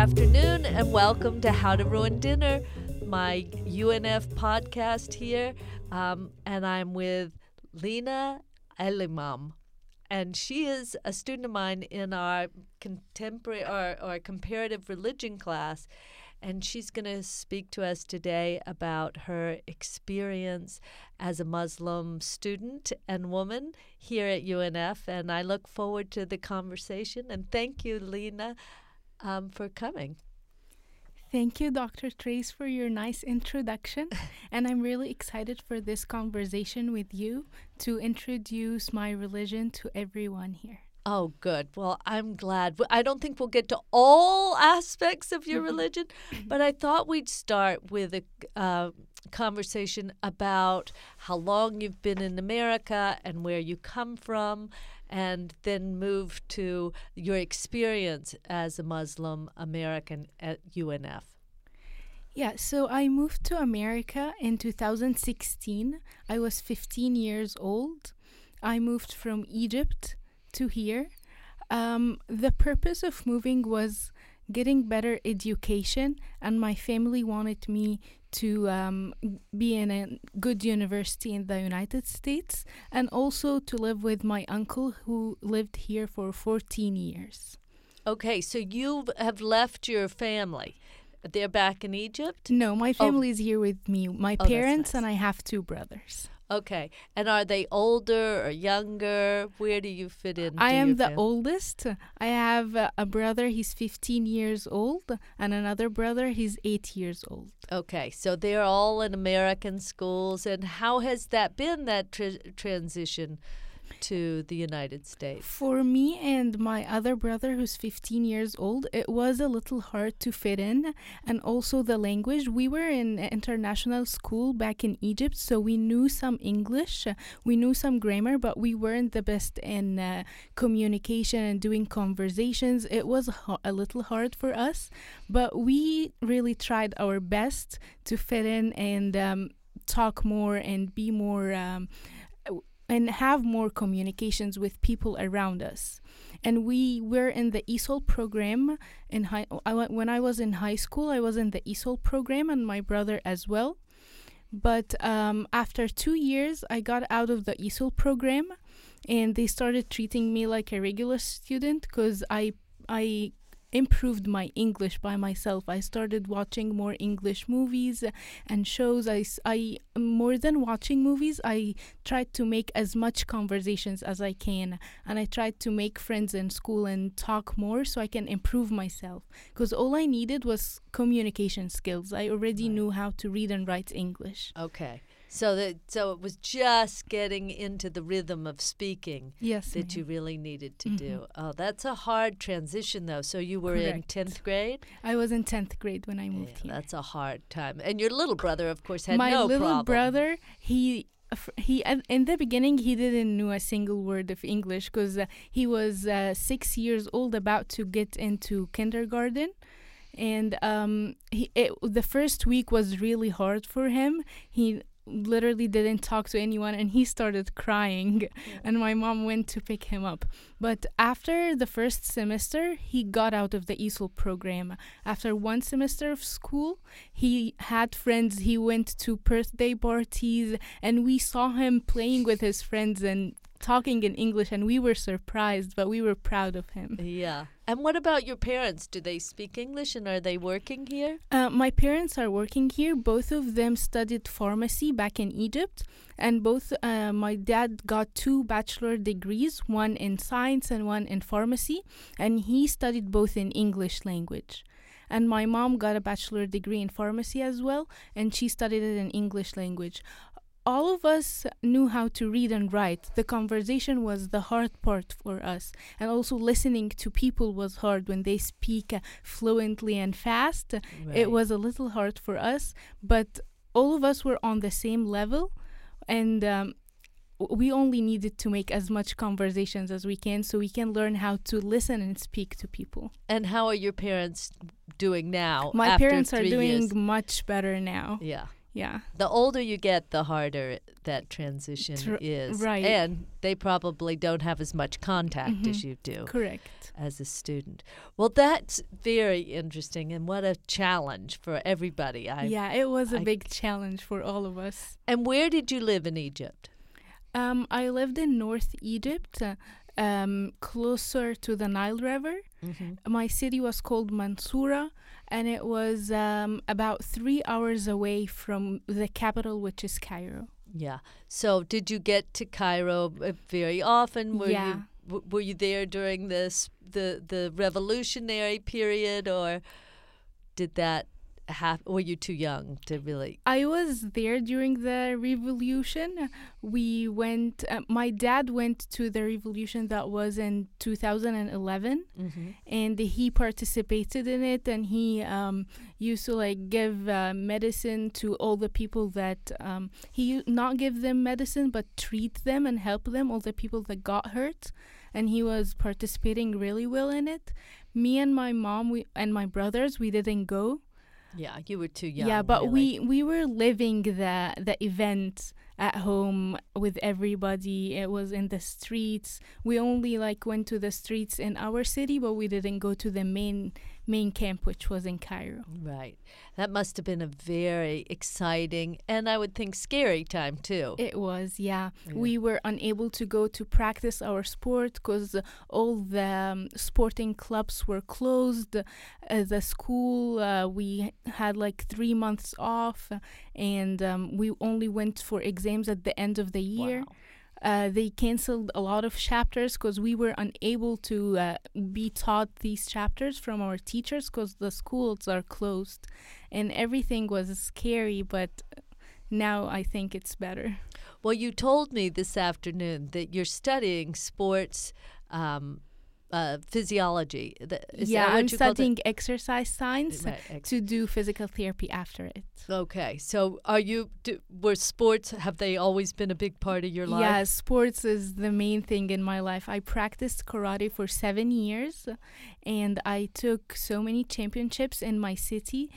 afternoon, and welcome to How to Ruin Dinner, my UNF podcast here. And I'm with Lena Elimam. And she is a student of mine in our contemporary or comparative religion class. And she's going to speak to us today about her experience as a Muslim student and woman here at UNF. And I look forward to the conversation. And thank you, Lena, for coming. Thank you, Dr. Trace, for your nice introduction. And I'm really excited for this conversation with you to introduce my religion to everyone here. Oh, good. Well, I'm glad. I don't think we'll get to all aspects of your religion, but I thought we'd start with a conversation about how long you've been in America and where you come from, and then move to your experience as a Muslim American at UNF. Yeah, so I moved to America in 2016. I was 15 years old. I moved from Egypt to here. The purpose of moving was getting better education, and my family wanted me to be in a good university in the United States, and also to live with my uncle who lived here for 14 years. Okay, so you have left your family. They're back in Egypt? No, my family is here with me. My parents, that's nice. and I have two brothers. Okay. And are they older or younger? Where do you fit in? I am the oldest. I have a brother, he's 15 years old, and another brother, he's 8 years old. Okay. So they're all in American schools. And how has that been, that transition to the United States? For me and my other brother, who's 15 years old, it was a little hard to fit in, and also the language. We were in international school back in Egypt, so we knew some English, we knew some grammar, but we weren't the best in communication and doing conversations. It was a little hard for us, but we really tried our best to fit in and talk more and be more and have more communications with people around us. And we were in the ESOL program. When I was in high school, I was in the ESOL program, and my brother as well. But after 2 years, I got out of the ESOL program, and they started treating me like a regular student because I improved my English by myself. I started watching more English movies and shows. I more than watching movies, I tried to make as much conversations as I can, and I tried to make friends in school and talk more so I can improve myself, because all I needed was communication skills. I already knew how to read and write English. Okay. So it was just getting into the rhythm of speaking that you really needed to do. Oh, that's a hard transition, though. So you were in 10th grade? I was in 10th grade when I moved here. That's a hard time. And your little brother, of course, had no problem. My little brother, he in the beginning, he didn't know a single word of English because he was 6 years old, about to get into kindergarten. And the first week was really hard for him. He literally didn't talk to anyone, and he started crying, and my mom went to pick him up. But after the first semester, he got out of the ESOL program. After 1 semester of school, he had friends. He went to birthday parties, and we saw him playing with his friends and talking in English, and we were surprised, but we were proud of him. Yeah. And what about your parents? Do they speak English, and are they working here? My parents are working here. Both of them studied pharmacy back in Egypt, and my dad got 2 bachelor degrees, one in science and one in pharmacy, and he studied both in English language. And my mom got a bachelor degree in pharmacy as well, and she studied it in English language. All of us knew how to read and write. The conversation was the hard part for us. And also listening to people was hard when they speak fluently and fast. Right. It was a little hard for us, but all of us were on the same level, and we only needed to make as much conversations as we can so we can learn how to listen and speak to people. And how are your parents doing now? My after parents are 3 doing years? much better now. Yeah. Yeah. The older you get, the harder that transition is. Right. And they probably don't have as much contact as you do. Correct. As a student. Well, that's very interesting, and what a challenge for everybody. Yeah, it was a big challenge for all of us. And where did you live in Egypt? I lived in North Egypt, closer to the Nile River. My city was called Mansoura, and it was about 3 hours away from the capital, which is Cairo. Yeah. So did you get to Cairo very often? Were you there during the revolutionary period, or did that were you too young to really? I was there during the revolution. We went, my dad went to the revolution that was in 2011, and he participated in it, and he used to like give medicine to all the people that, he not give them medicine, but treat them and help them, all the people that got hurt. And he was participating really well in it. Me and my mom and my brothers, we didn't go. Yeah, you were too young. Yeah, but really. we were living the event at home with everybody. It was in the streets. We only like went to the streets in our city, but we didn't go to the main camp, which was in Cairo. Right. That must have been a very exciting and I would think scary time too. It was, yeah. We were unable to go to practice our sport because all the sporting clubs were closed. The school, we had like 3 months off, and we only went for exams at the end of the year. Wow. They canceled a lot of chapters because we were unable to be taught these chapters from our teachers because the schools are closed, and everything was scary, but now I think it's better. Well, you told me this afternoon that you're studying sports physiology. I'm studying exercise science right, to do physical therapy after it. Okay, so were sports, have they always been a big part of your life? Yeah, sports is the main thing in my life. I practiced karate for 7 years, and I took so many championships in my city.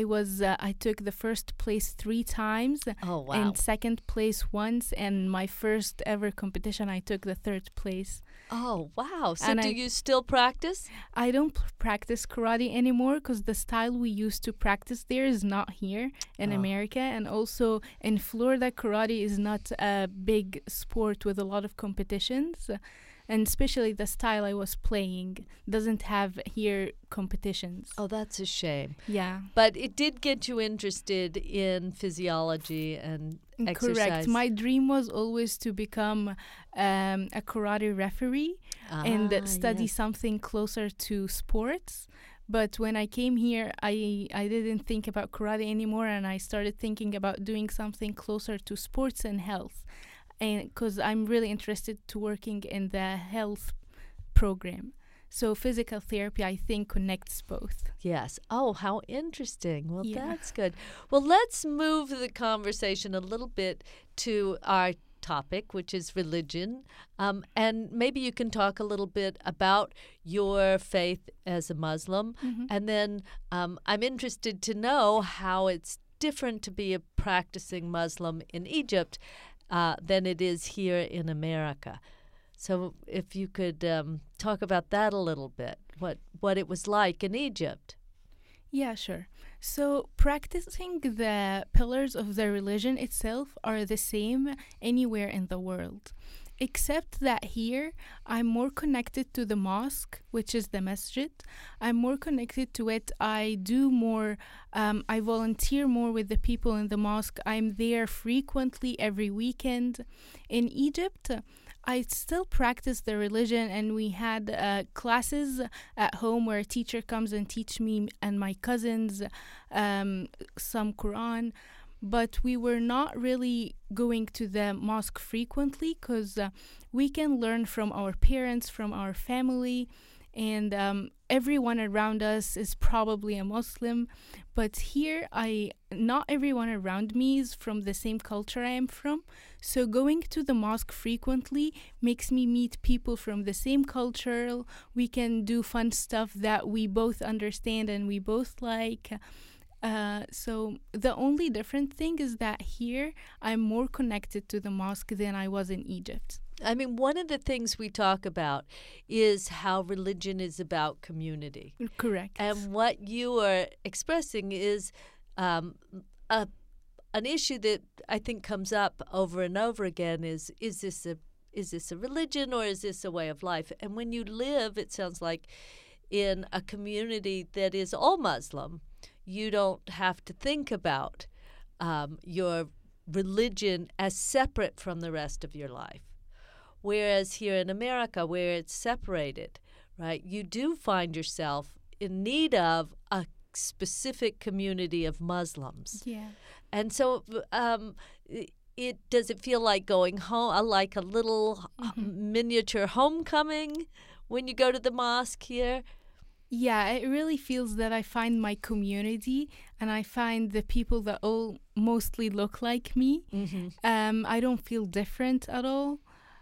I took the first place 3 times. Oh, wow. And second place once, and my first ever competition I took the 3rd place. Oh, wow. So do you still practice? I don't practice karate anymore because the style we used to practice there is not here in America. And also in Florida, karate is not a big sport with a lot of competitions. And especially the style I was playing doesn't have here competitions. Oh, that's a shame. Yeah. But it did get you interested in physiology and exercise. Correct. My dream was always to become a karate referee and study something closer to sports. But when I came here, I didn't think about karate anymore, and I started thinking about doing something closer to sports and health. And because I'm really interested to working in the health program. So physical therapy, I think, connects both. Yes. Oh, how interesting. Well, Yeah. that's good. Well, let's move the conversation a little bit to our topic, which is religion. And maybe you can talk a little bit about your faith as a Muslim. And then I'm interested to know how it's different to be a practicing Muslim in Egypt than it is here in America. So if you could talk about that a little bit, what it was like in Egypt. Yeah, sure. So practicing the pillars of the religion itself are the same anywhere in the world, except that here I'm more connected to the mosque, which is the masjid. I'm more connected to it. I do more, I volunteer more with the people in the mosque. I'm there frequently every weekend. In Egypt, I still practice the religion, and we had classes at home where a teacher comes and teach me and my cousins some Quran. But we were not really going to the mosque frequently because we can learn from our parents, from our family, and everyone around us is probably a Muslim. But here, not everyone around me is from the same culture I am from. So going to the mosque frequently makes me meet people from the same culture. We can do fun stuff that we both understand and we both like. So the only different thing is that here I'm more connected to the mosque than I was in Egypt. I mean, one of the things we talk about is how religion is about community. Correct. And what you are expressing is um, a, an issue that I think comes up over and over again is this a religion or is this a way of life? And when you live, it sounds like, in a community that is all Muslim, you don't have to think about your religion as separate from the rest of your life. Whereas here in America, where it's separated, right, you do find yourself in need of a specific community of Muslims. Yeah. And so does it feel like going home, like a little miniature homecoming when you go to the mosque here? Yeah, it really feels that I find my community and I find the people that all mostly look like me. I don't feel different at all.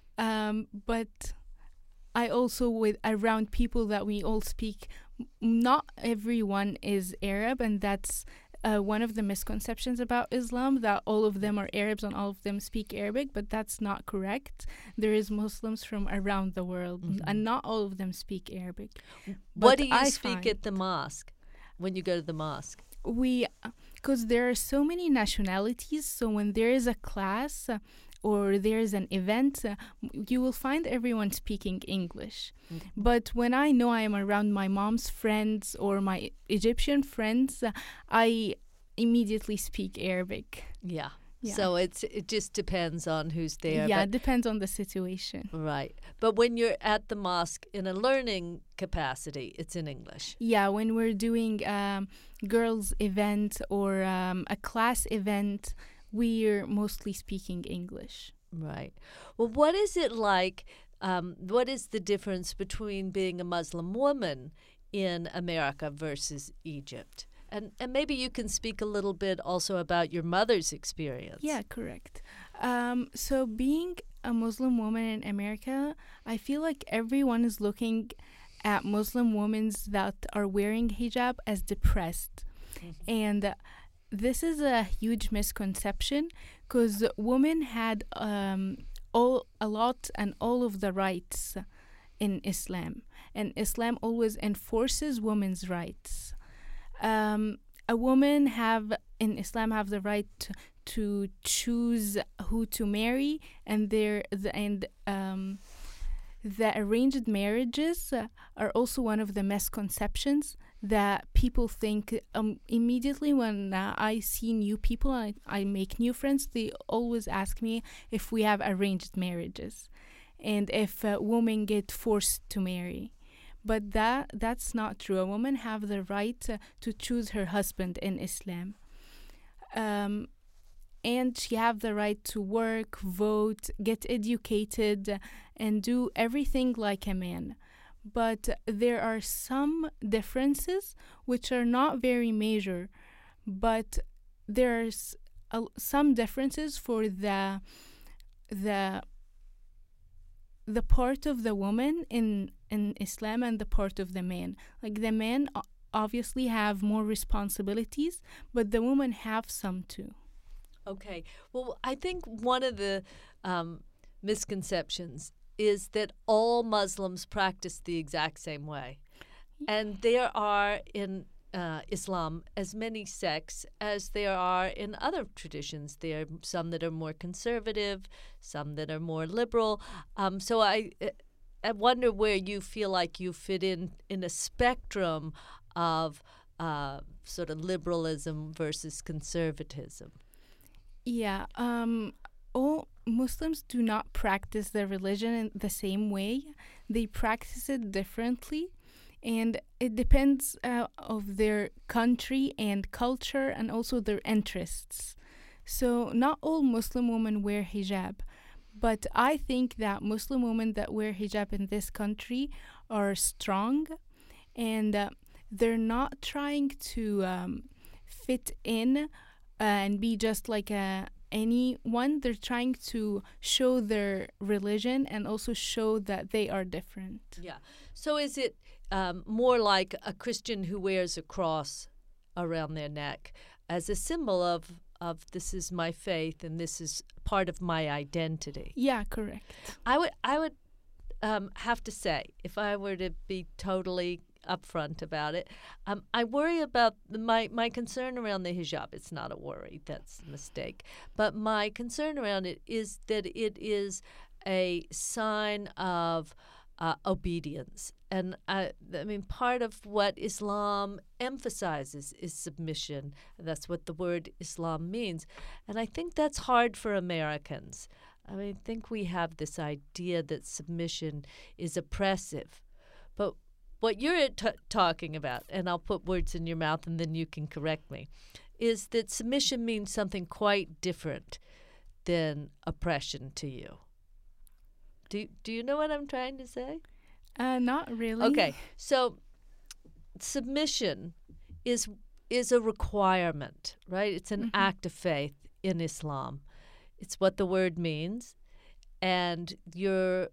But I also with around people that we all speak. Not everyone is Arab, and that's one of the misconceptions about Islam, that all of them are Arabs and all of them speak Arabic, but that's not correct. There is Muslims from around the world, and not all of them speak Arabic. What do you speak at the mosque when you go to the mosque? Because there are so many nationalities, so when there is a class or there is an event, you will find everyone speaking English. But when I know I am around my mom's friends or my Egyptian friends, I immediately speak Arabic. Yeah. So it just depends on who's there. Yeah, it depends on the situation. Right. But when you're at the mosque in a learning capacity, it's in English. Yeah, when we're doing girls' event or a class event, we're mostly speaking English. Right. Well, what is it like? What is the difference between being a Muslim woman in America versus Egypt? And maybe you can speak a little bit also about your mother's experience. Yeah, correct. So being a Muslim woman in America, I feel like everyone is looking at Muslim women that are wearing hijab as depressed. And this is a huge misconception because women had a lot and all of the rights in Islam. And Islam always enforces women's rights. A woman in Islam have the right to choose who to marry, and the arranged marriages are also one of the misconceptions that people think. Immediately when I see new people, I make new friends, they always ask me if we have arranged marriages and if women get forced to marry. But that's not true. A woman have the right to choose her husband in Islam. And she have the right to work, vote, get educated, and do everything like a man. But there are some differences which are not very major, but there's some differences for the part of the woman in Islam and the part of the man. Like the men obviously have more responsibilities, but the women have some too. Okay. Well, I think one of the misconceptions is that all Muslims practice the exact same way. And there are in Islam as many sects as there are in other traditions. There are some that are more conservative, some that are more liberal. So I wonder where you feel like you fit in a spectrum of sort of liberalism versus conservatism. Yeah, all Muslims do not practice their religion in the same way. They practice it differently, and it depends of their country and culture and also their interests. So not all Muslim women wear hijab, but I think that Muslim women that wear hijab in this country are strong, and they're not trying to fit in and be just like anyone. They're trying to show their religion and also show that they are different. Yeah. So is it more like a Christian who wears a cross around their neck as a symbol of this is my faith and this is part of my identity. Yeah, correct. I would have to say, if I were to be totally upfront about it, I worry about my concern around the hijab. It's not a worry, that's a mistake. But my concern around it is that it is a sign of obedience. And I mean, part of what Islam emphasizes is submission. That's what the word Islam means. And I think that's hard for Americans. I mean, I think we have this idea that submission is oppressive. But what you're talking about, and I'll put words in your mouth and then you can correct me, is that submission means something quite different than oppression to you. Do you know what I'm trying to say? Not really. Okay, so submission is a requirement, right? It's an act of faith in Islam. It's what the word means, and the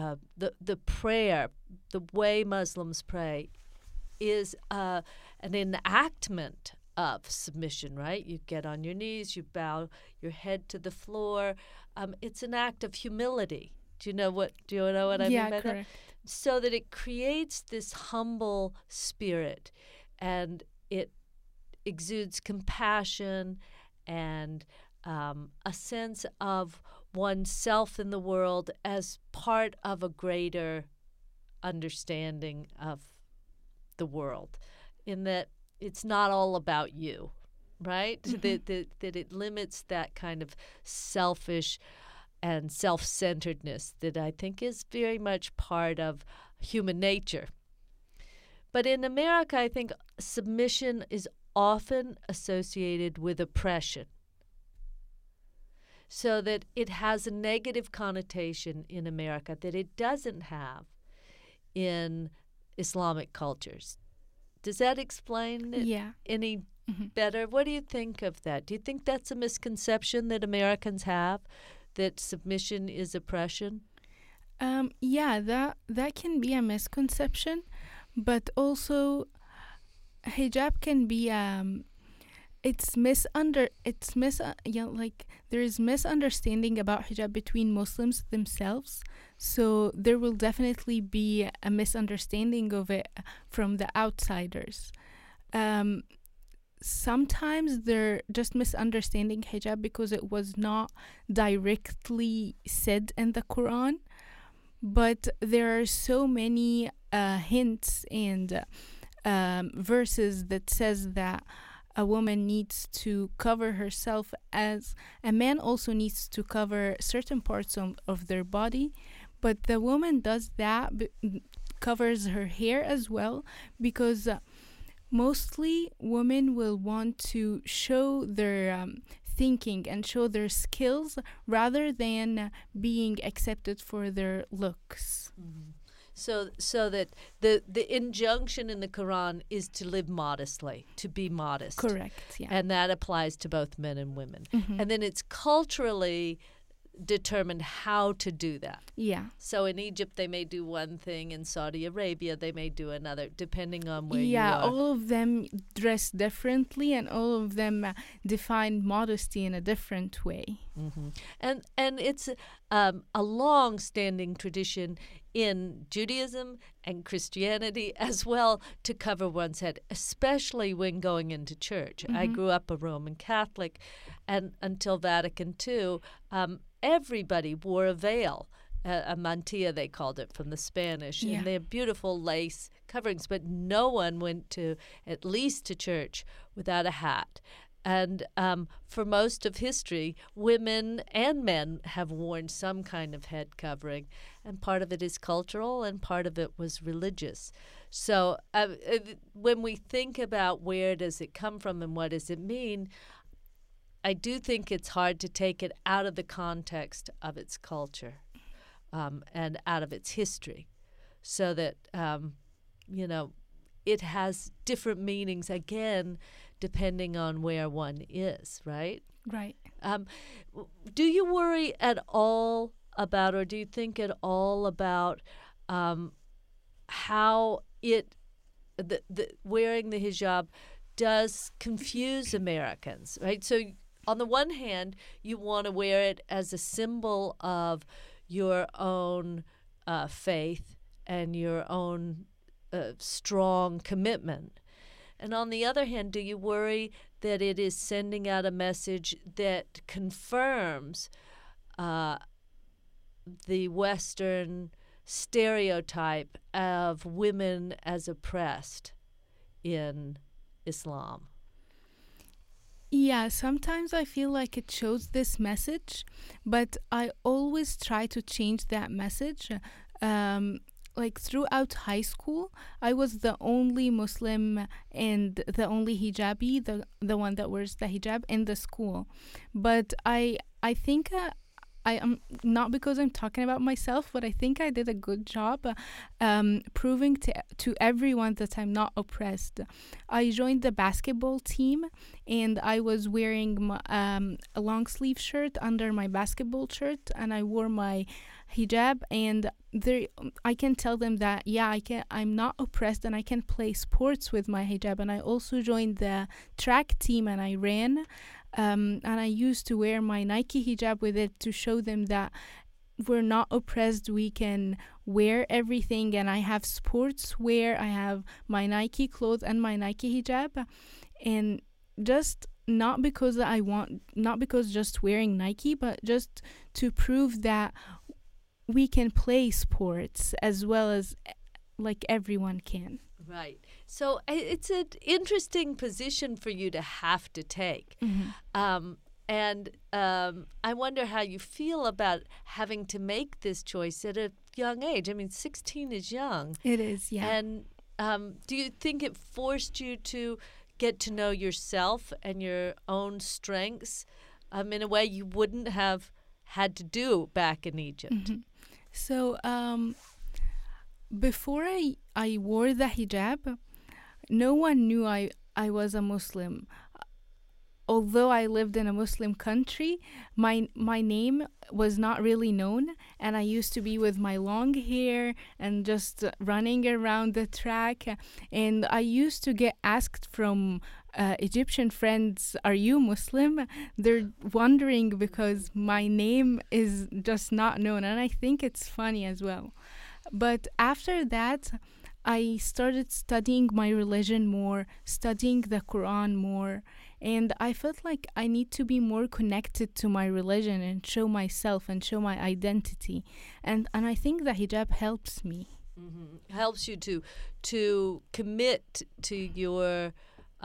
prayer, the way Muslims pray, is an enactment of submission, right? You get on your knees, you bow your head to the floor. It's an act of humility. Do you know what I mean by correct. that? So that it creates this humble spirit, and it exudes compassion and a sense of oneself in the world as part of a greater understanding of the world, in that it's not all about you, right? That it limits that kind of selfish and self-centeredness that I think is very much part of human nature. But in America, I think submission is often associated with oppression, so that it has a negative connotation in America that it doesn't have in Islamic cultures. Does that explain it any better? What do you think of that? Do you think that's a misconception that Americans have, that submission is oppression? Yeah, that can be a misconception, but also hijab can be there is misunderstanding about hijab between Muslims themselves. So there will definitely be a misunderstanding of it from the outsiders. Sometimes they're just misunderstanding hijab because it was not directly said in the Quran, but there are so many hints and verses that says that a woman needs to cover herself, as a man also needs to cover certain parts of their body, but the woman does that, covers her hair as well, because mostly women will want to show their thinking and show their skills rather than being accepted for their looks. So that the injunction in the Quran is to live modestly, to be modest. Correct, yeah. And that applies to both men and women. And then it's culturally determined how to do that. Yeah. So in Egypt they may do one thing, in Saudi Arabia they may do another, depending on where you are. Yeah, all of them dress differently, and all of them define modesty in a different way. And it's a long-standing tradition in Judaism and Christianity as well to cover one's head, especially when going into church. I grew up a Roman Catholic, and until Vatican II, everybody wore a veil, a mantilla they called it from the Spanish, and they have beautiful lace coverings, but no one went at least to church without a hat. And for most of history, women and men have worn some kind of head covering, and part of it is cultural and part of it was religious. So when we think about where does it come from and what does it mean, I do think it's hard to take it out of the context of its culture and out of its history, so that, it has different meanings, again, depending on where one is, right? Right. Do you worry at all about, or do you think at all about how wearing the hijab does confuse Americans, right? So on the one hand, you want to wear it as a symbol of your own faith and your own strong commitment. And on the other hand, do you worry that it is sending out a message that confirms the Western stereotype of women as oppressed in Islam? Yeah, sometimes I feel like it shows this message, but I always try to change that message. Like throughout high school, I was the only Muslim and the only hijabi, the one that wears the hijab in the school. But I think I am not because I'm talking about myself, but I think I did a good job proving to everyone that I'm not oppressed. I joined the basketball team, and I was wearing a long sleeve shirt under my basketball shirt, and I wore my hijab, and I can tell them that I'm not oppressed and I can play sports with my hijab. And I also joined the track team and I ran. And I used to wear my Nike hijab with it to show them that we're not oppressed. We can wear everything, and I have sports wear. I have my Nike clothes and my Nike hijab, and just not because just wearing Nike, but just to prove that we can play sports as well as like everyone can. Right. So it's an interesting position for you to have to take. Mm-hmm. And I wonder how you feel about having to make this choice at a young age. I mean, 16 is young. It is, yeah. And do you think it forced you to get to know yourself and your own strengths in a way you wouldn't have had to do back in Egypt? Mm-hmm. So before I wore the hijab, no one knew I was a Muslim. Although I lived in a Muslim country, my name was not really known, and I used to be with my long hair and just running around the track. And I used to get asked from Egyptian friends, "Are you Muslim?" They're wondering because my name is just not known, and I think it's funny as well. But after that, I started studying my religion more, studying the Quran more, and I felt like I need to be more connected to my religion and show myself and show my identity. And I think the hijab helps me. Mm-hmm. Helps you to commit to your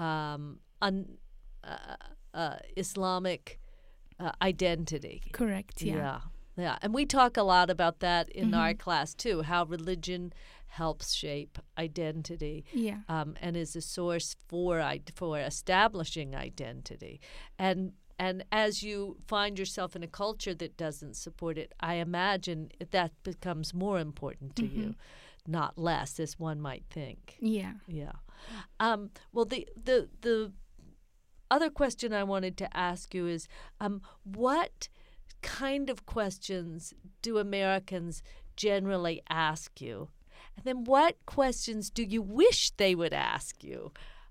Islamic identity. Correct, yeah. Yeah, and we talk a lot about that in our class too, how religion helps shape identity, and is a source for establishing identity. And as you find yourself in a culture that doesn't support it, I imagine that becomes more important to you, not less, as one might think. Yeah. Well, the other question I wanted to ask you is, what kind of questions do Americans generally ask you? And then what questions do you wish they would ask you?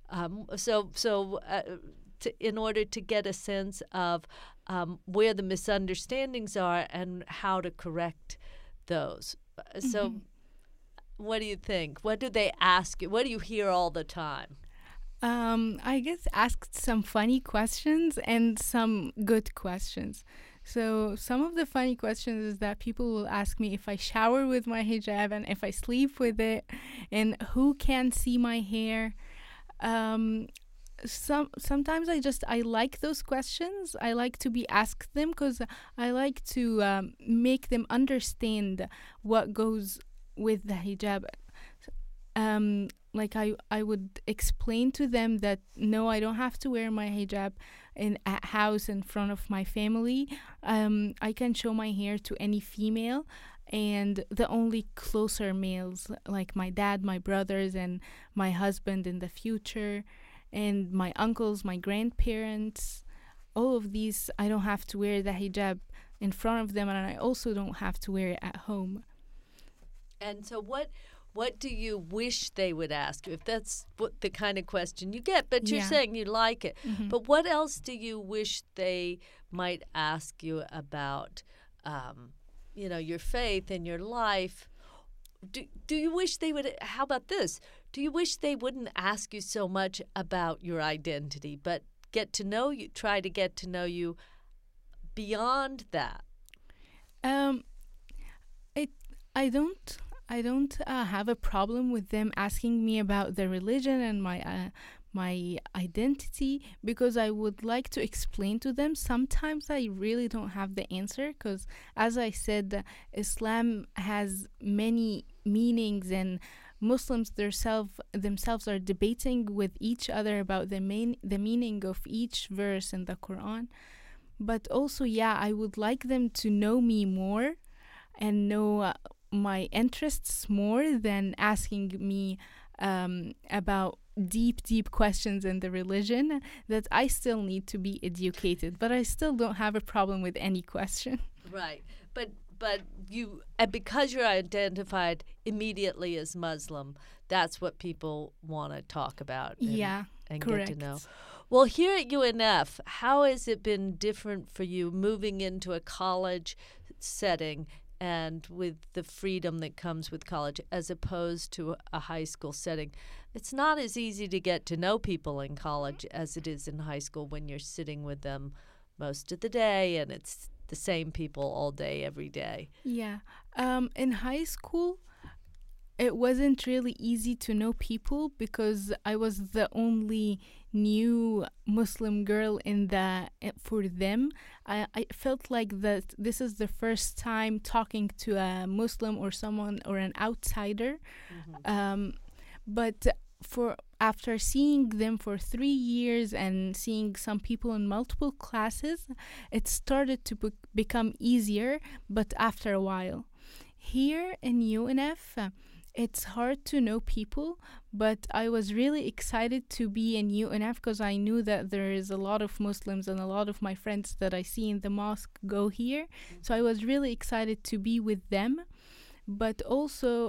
In order to get a sense of where the misunderstandings are and how to correct those. So what do you think? What do they ask you? What do you hear all the time? I guess asked some funny questions and some good questions. So some of the funny questions is that people will ask me if I shower with my hijab and if I sleep with it and who can see my hair. Sometimes I like those questions. I like to be asked them because I like to make them understand what goes with the hijab. Like I would explain to them that no, I don't have to wear my hijab at house in front of my family. I can show my hair to any female, and the only closer males like my dad, my brothers, and my husband in the future, and my uncles, my grandparents. All of these, I don't have to wear the hijab in front of them, and I also don't have to wear it at home. And so What do you wish they would ask you? If that's what the kind of question you get, but you're Yeah. saying you like it. Mhm. But what else do you wish they might ask you about, your faith and your life? Do you wish they would? How about this? Do you wish they wouldn't ask you so much about your identity, but try to get to know you beyond that? Um, it I don't have a problem with them asking me about the religion and my identity, because I would like to explain to them. Sometimes I really don't have the answer, because as I said, Islam has many meanings, and Muslims themselves are debating with each other about the meaning of each verse in the Quran. But also, yeah, I would like them to know me more and know my interests more than asking me about deep questions in the religion, that I still need to be educated. But I still don't have a problem with any question. Right. But you, and because you're identified immediately as Muslim, that's what people want to talk about and Correct. get to know. Well, here at UNF, how has it been different for you moving into a college setting and with the freedom that comes with college as opposed to a high school setting? It's not as easy to get to know people in college as it is in high school when you're sitting with them most of the day and it's the same people all day, every day. Yeah. In high school, it wasn't really easy to know people because I was the only new Muslim girl for them. I felt like that this is the first time talking to a Muslim or someone or an outsider. But after seeing them for 3 years and seeing some people in multiple classes, it started to become easier, but after a while. Here in UNF, it's hard to know people, but I was really excited to be in UNF because I knew that there is a lot of Muslims and a lot of my friends that I see in the mosque go here. So I was really excited to be with them. But also,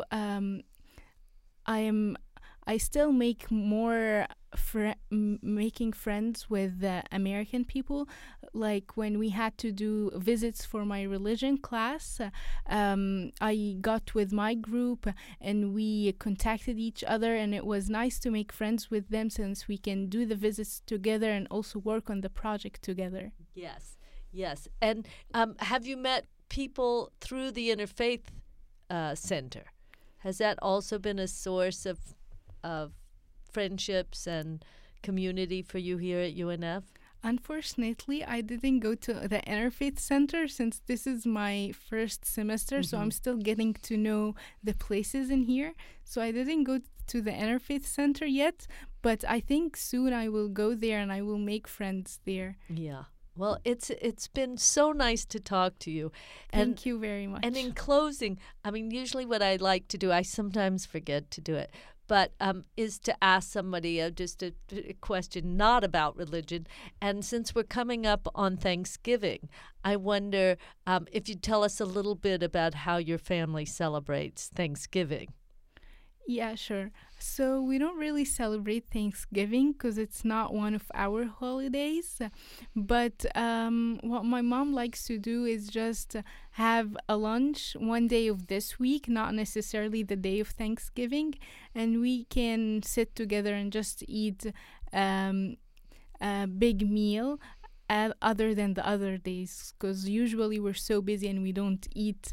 I still make more making friends with American people. Like when we had to do visits for my religion class, I got with my group and we contacted each other, and it was nice to make friends with them since we can do the visits together and also work on the project together. Yes. And have you met people through the Interfaith Center? Has that also been a source of friendships and community for you here at UNF? Unfortunately, I didn't go to the Interfaith Center since this is my first semester, so I'm still getting to know the places in here. So I didn't go to the Interfaith Center yet, but I think soon I will go there and I will make friends there. Yeah. Well, it's been so nice to talk to you. Thank you very much. And in closing, I mean, usually what I like to do, I sometimes forget to do it, but is to ask somebody just a question not about religion. And since we're coming up on Thanksgiving, I wonder if you'd tell us a little bit about how your family celebrates Thanksgiving. Yeah, sure. So we don't really celebrate Thanksgiving because it's not one of our holidays. But what my mom likes to do is just have a lunch one day of this week, not necessarily the day of Thanksgiving. And we can sit together and just eat a big meal other than the other days, because usually we're so busy and we don't eat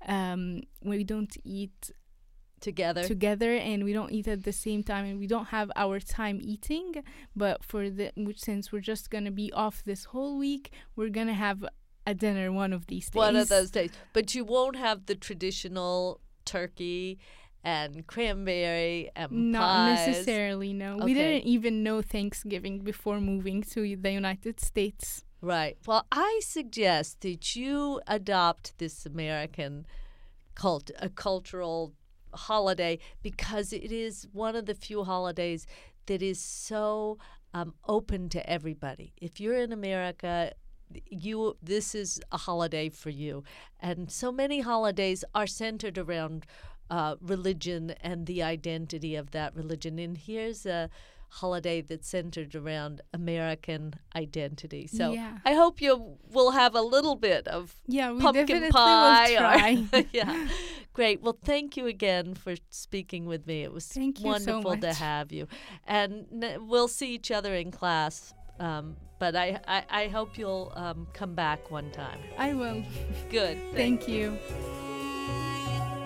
together and we don't eat at the same time and we don't have our time eating. But since we're just gonna be off this whole week, we're gonna have a dinner one of these days. One of those days. But you won't have the traditional turkey and cranberry and Not pies. necessarily, no. Okay. We didn't even know Thanksgiving before moving to the United States. Right. Well, I suggest that you adopt this American cultural holiday, because it is one of the few holidays that is so open to everybody. If you're in America, this is a holiday for you. And so many holidays are centered around religion and the identity of that religion. And here's a holiday that's centered around American identity. So Yeah. I hope you will have a little bit of Yeah, we pumpkin definitely pie. will try. Yeah. Great. Well, thank you again for speaking with me. It was Thank you so wonderful to much. have you. And we'll see each other in class. But I hope you'll come back one time. I will. Good. Thank you.